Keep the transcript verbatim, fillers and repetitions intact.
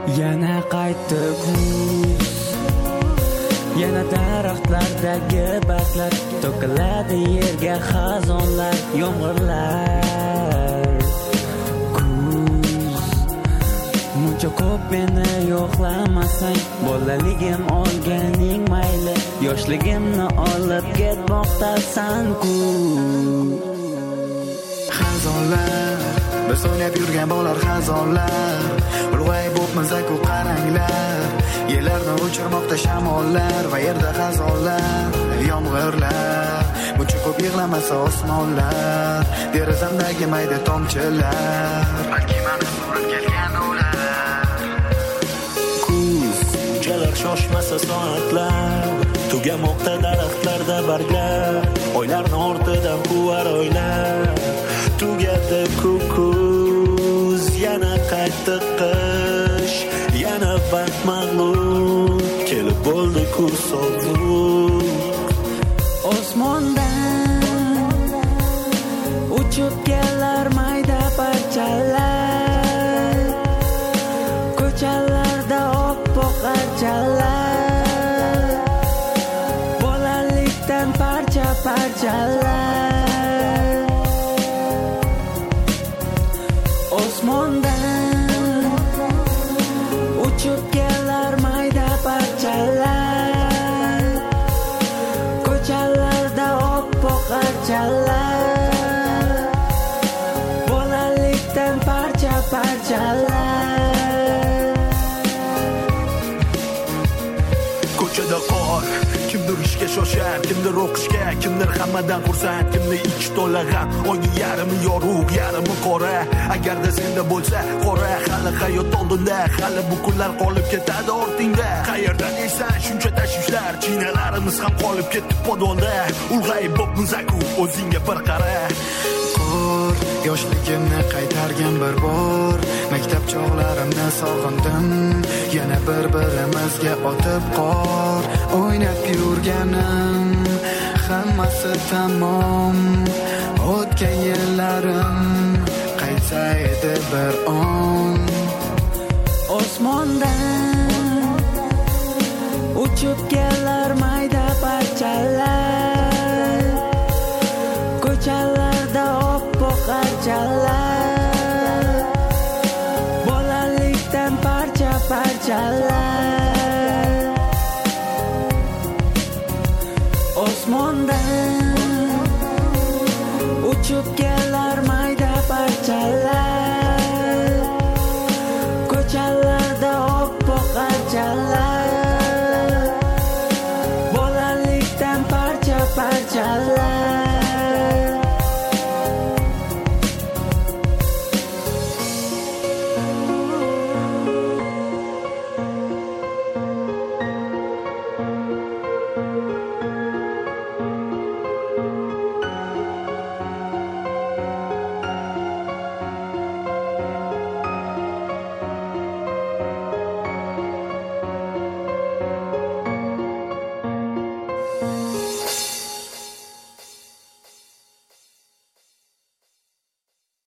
Yana qaytdi kuz, yana daraxtlardagi barglar to'kiladi yerga xazonlar, yomg'irlar. Kuz, muncha ko'p meni yo'qlamasang, bolaligim olganing mayli, yoshligimni olib ketmoqdasan kuz. Xazonlar, biz o'ynab yurgan bolalar xazonlar, ulg'ayib o'pmiz-ku qaranglar, yerlarni o'chirmoqda shamollar va yerda xazonlar, yomg'irlar, buncha ko'p yig'lamasa osmonlar, derazamdagi mayda tomchilar, balki meni surib kelgan ular. Kuz, bunchalar shoshmasa soatlar, tugamoqda daraxtlarda barglar, oylarni ortidan quvar oylar, tugadi kuz, yana qaytdi qish, yana vaqt mag'lub, kelib bo'ldi kuz sovuq. Osmondan uchib kelar mayda parchalar, ko'chalarda oppoq archalar, bolalikdan parcha parchalar. Osmondan uchib kelar mayda parchalar, ko'chalarda oppoq archalar, bolalikdan parcha parchalar. Ko'chada qor, kimdir ishga shoshar, kimdir o'qishga, kimdir hammadan xursand, kimdir ichi to'la g'am, oyning yarmi yorug', yarmi qora. Agarda senda bo'lsa qora, hali hayot oldinda, hali bu kunlar qolib ketadi ortingda. Qayerdan esan shuncha tashvishlar, chinalarimiz ham qolib ketdi podonda. Ulg'ayib bo'pmiz-ku, o'zingga bir qara. Qor, yoshligimni qaytargan bir bor, maktab chog'larimni sog'indim, yana bir-birimizga otib qor, o'ynab yurganim, hammasi tamom, o'tgan yillarim qaytsa edi bir on. Osmondan uchib kelar mayda parchalar, ko'chalarda oppoq archalar, bolalikdan parcha parchalar. Osmondan uchib kelar